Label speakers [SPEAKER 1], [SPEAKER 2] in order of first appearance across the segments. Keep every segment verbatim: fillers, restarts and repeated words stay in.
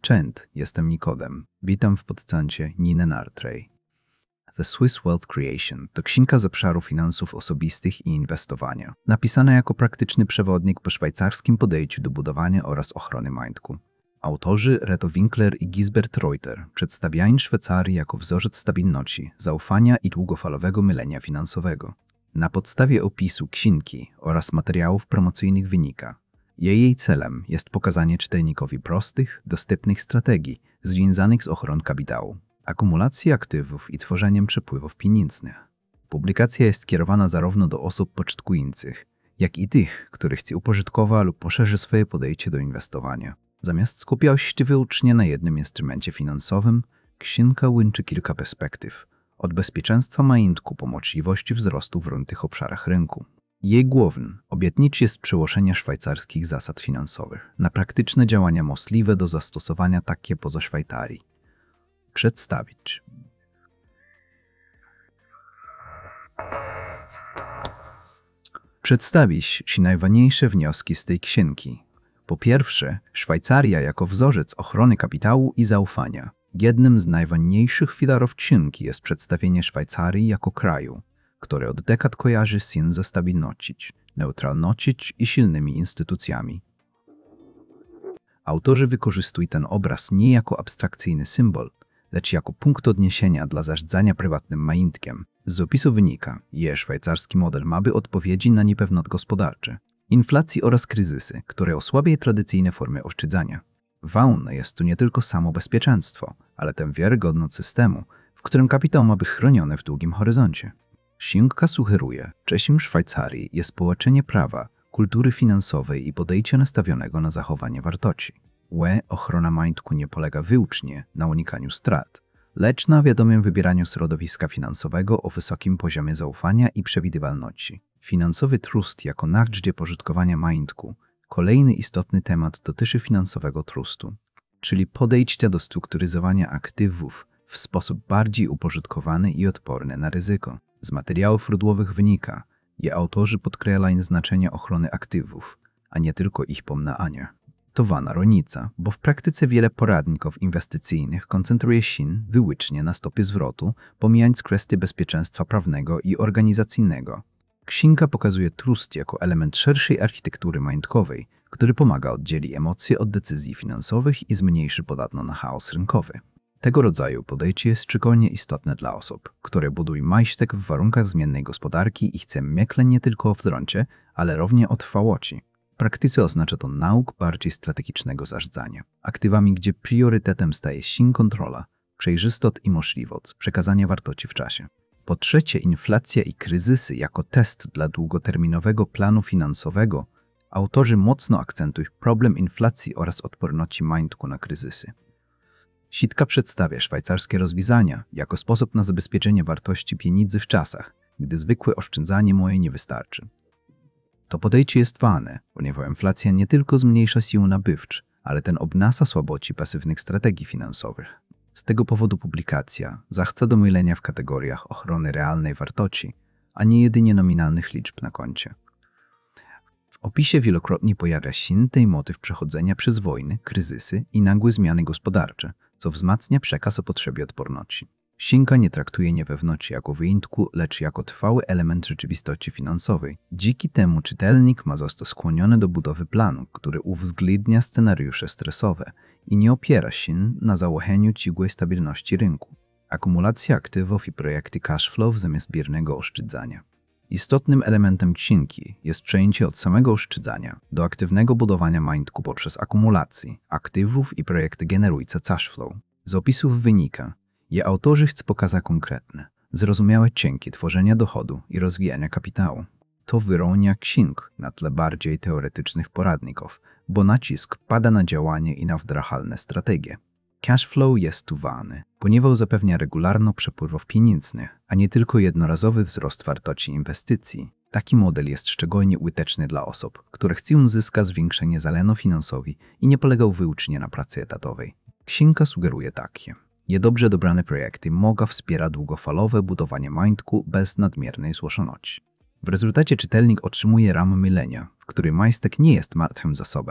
[SPEAKER 1] Cześć, jestem Nikodem. Witam w podcaście Nine Nartrej. The Swiss Wealth Creation to księga z obszaru finansów osobistych i inwestowania, napisana jako praktyczny przewodnik po szwajcarskim podejściu do budowania oraz ochrony majątku. Autorzy Reto Winkler i Gisbert Reuter przedstawiają Szwajcarię jako wzorzec stabilności, zaufania i długofalowego mylenia finansowego. Na podstawie opisu księgi oraz materiałów promocyjnych wynika, jej celem jest pokazanie czytelnikowi prostych, dostępnych strategii związanych z ochroną kapitału, akumulacji aktywów i tworzeniem przepływów pieniężnych. Publikacja jest kierowana zarówno do osób początkujących, jak i tych, którzy chcą uporządkować lub poszerzyć swoje podejście do inwestowania. Zamiast skupiać się wyłącznie na jednym instrumencie finansowym, księga łączy kilka perspektyw, od bezpieczeństwa majątku po możliwości wzrostu w różnych obszarach rynku. Jej głównym obietnicą jest przełożenie szwajcarskich zasad finansowych na praktyczne działania możliwe do zastosowania takie poza Szwajcarii. Przedstawić. Przedstawić się najważniejsze wnioski z tej księgi. Po pierwsze, Szwajcaria jako wzorzec ochrony kapitału i zaufania. Jednym z najważniejszych filarów księgi jest przedstawienie Szwajcarii jako kraju, który od dekad kojarzy się ze stabilnością, neutralnością i silnymi instytucjami. Autorzy wykorzystują ten obraz nie jako abstrakcyjny symbol, lecz jako punkt odniesienia dla zarządzania prywatnym majątkiem. Z opisu wynika, że szwajcarski model ma by odpowiedzi na niepewność gospodarcze, inflacji oraz kryzysy, które osłabiają tradycyjne formy oszczędzania. Ważne jest tu nie tylko samo bezpieczeństwo, ale też wiarygodność systemu, w którym kapitał ma być chroniony w długim horyzoncie. Księga sugeruje, że czym Szwajcarii jest połączenie prawa, kultury finansowej i podejścia nastawionego na zachowanie wartości. Łe ochrona majątku nie polega wyłącznie na unikaniu strat, lecz na wiadomym wybieraniu środowiska finansowego o wysokim poziomie zaufania i przewidywalności. Finansowy trust jako narzędzie pożytkowania majątku. Kolejny istotny temat dotyczy finansowego trustu, czyli podejścia do strukturyzowania aktywów w sposób bardziej uporządkowany i odporny na ryzyko. Z materiałów źródłowych wynika, że autorzy podkreślają znaczenie ochrony aktywów, a nie tylko ich pomnaania. To ważna różnica, bo w praktyce wiele poradników inwestycyjnych koncentruje się wyłącznie na stopie zwrotu, pomijając kwestie bezpieczeństwa prawnego i organizacyjnego. Księga pokazuje trust jako element szerszej architektury majątkowej, który pomaga oddzielić emocje od decyzji finansowych i zmniejszy podatność na chaos rynkowy. Tego rodzaju podejście jest szczególnie istotne dla osób, które budują majątek w warunkach zmiennej gospodarki i chcą myśleć nie tylko o wzroście, ale również o trwałości. W praktyce oznacza to nauk bardziej strategicznego zarządzania, aktywami, gdzie priorytetem staje się kontrola, przejrzystość i możliwość przekazania wartości w czasie. Po trzecie, inflacja i kryzysy jako test dla długoterminowego planu finansowego. Autorzy mocno akcentują problem inflacji oraz odporności majątku na kryzysy. Sitka przedstawia szwajcarskie rozwiązania jako sposób na zabezpieczenie wartości pieniędzy w czasach, gdy zwykłe oszczędzanie moje nie wystarczy. To podejście jest ważne, ponieważ inflacja nie tylko zmniejsza siłę nabywczą, ale ten obnasa słabości pasywnych strategii finansowych. Z tego powodu publikacja zachęca do mylenia w kategoriach ochrony realnej wartości, a nie jedynie nominalnych liczb na koncie. W opisie wielokrotnie pojawia się ten motyw przechodzenia przez wojny, kryzysy i nagłe zmiany gospodarcze, co wzmacnia przekaz o potrzebie odporności. Księga nie traktuje niepewności jako wyjątku, lecz jako trwały element rzeczywistości finansowej. Dzięki temu czytelnik ma zostać skłoniony do budowy planu, który uwzględnia scenariusze stresowe i nie opiera się na założeniu ciągłej stabilności rynku. Akumulacja aktywów i projekty cash flow zamiast biernego oszczędzania. Istotnym elementem księgi jest przejęcie od samego oszczędzania do aktywnego budowania majątku poprzez akumulację aktywów i projekty generujące cash flow. Z opisów wynika, że autorzy chcą pokazać konkretne, zrozumiałe cienki tworzenia dochodu i rozwijania kapitału. To wyróżnia księg na tle bardziej teoretycznych poradników, bo nacisk pada na działanie i na wdrażalne strategie. Cash flow jest tu ważny, ponieważ zapewnia regularną przepływów pieniężnych, a nie tylko jednorazowy wzrost wartości inwestycji. Taki model jest szczególnie użyteczny dla osób, które chcą uzyskać zwiększenie zalety finansowej i nie polegał wyłącznie na pracy etatowej. Księga sugeruje takie. Je dobrze dobrane projekty mogą wspierać długofalowe budowanie majątku bez nadmiernej złożoności. W rezultacie czytelnik otrzymuje ramę mylenia, w której majątek nie jest martwym zasobem,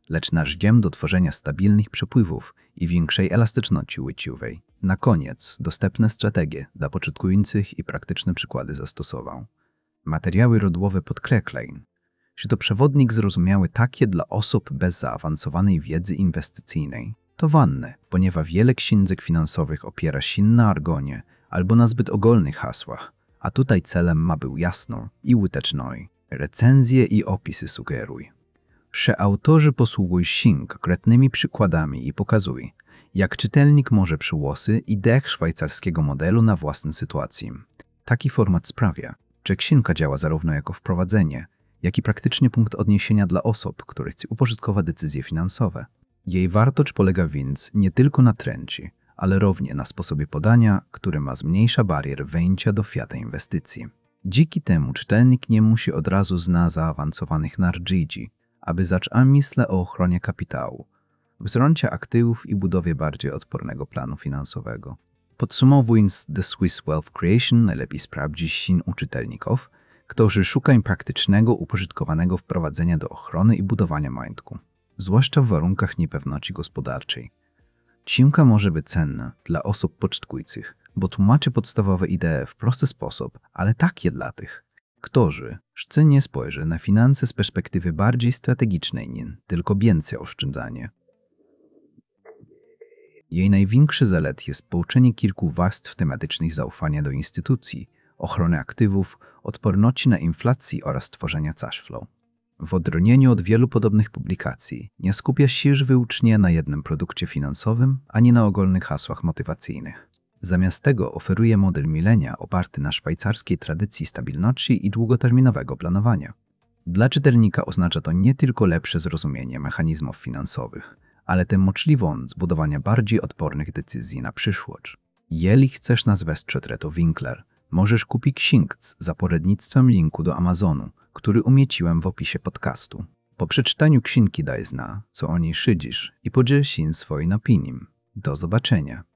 [SPEAKER 1] lecz narzędziem do tworzenia stabilnych przepływów i większej elastyczności łycziowej. Na koniec dostępne strategie dla początkujących i praktyczne przykłady zastosował. Materiały rodłowe podkreślają, że to przewodnik zrozumiały takie dla osób bez zaawansowanej wiedzy inwestycyjnej. To ważne, ponieważ wiele książek finansowych opiera się na argonie albo na zbyt ogólnych hasłach, a tutaj celem ma był jasno i użytecznej. Recenzje i opisy sugerują, że autorzy posługują się konkretnymi przykładami i pokazują, jak czytelnik może przyłosy ideę szwajcarskiego modelu na własną sytuację. Taki format sprawia, że książka działa zarówno jako wprowadzenie, jak i praktyczny punkt odniesienia dla osób, które chcą uporządkować decyzje finansowe. Jej wartość polega więc nie tylko na treści, ale również na sposobie podania, który ma zmniejsza barier wejścia do świata inwestycji. Dzięki temu czytelnik nie musi od razu znać zaawansowanych narzędzi, aby zacząć myśleć o ochronie kapitału, wzroście aktywów i budowie bardziej odpornego planu finansowego. Podsumowując, The Swiss Wealth Creation najlepiej sprawdzi się u czytelników, którzy szukają praktycznego, uporządkowanego wprowadzenia do ochrony i budowania majątku, zwłaszcza w warunkach niepewności gospodarczej. Książka może być cenna dla osób początkujących, bo tłumaczy podstawowe idee w prosty sposób, ale takie dla tych, którzy chcą nie spojrzeć na finanse z perspektywy bardziej strategicznej, nie tylko więcej oszczędzania. Jej największy zalet jest połączenie kilku warstw tematycznych zaufania do instytucji, ochrony aktywów, odporności na inflację oraz tworzenia cash flow. W odróżnieniu od wielu podobnych publikacji nie skupia się wyłącznie na jednym produkcie finansowym, ani na ogólnych hasłach motywacyjnych. Zamiast tego oferuje model milenia oparty na szwajcarskiej tradycji stabilności i długoterminowego planowania. Dla czytelnika oznacza to nie tylko lepsze zrozumienie mechanizmów finansowych, ale też możliwość zbudowania bardziej odpornych decyzji na przyszłość. Jeżeli chcesz nas wesprzeć Reto Winkler, możesz kupić książkę za poradnictwem linku do Amazonu, który umieściłem w opisie podcastu. Po przeczytaniu książki daj zna, co o niej szydzisz i podziel się swoją opinią. Do zobaczenia.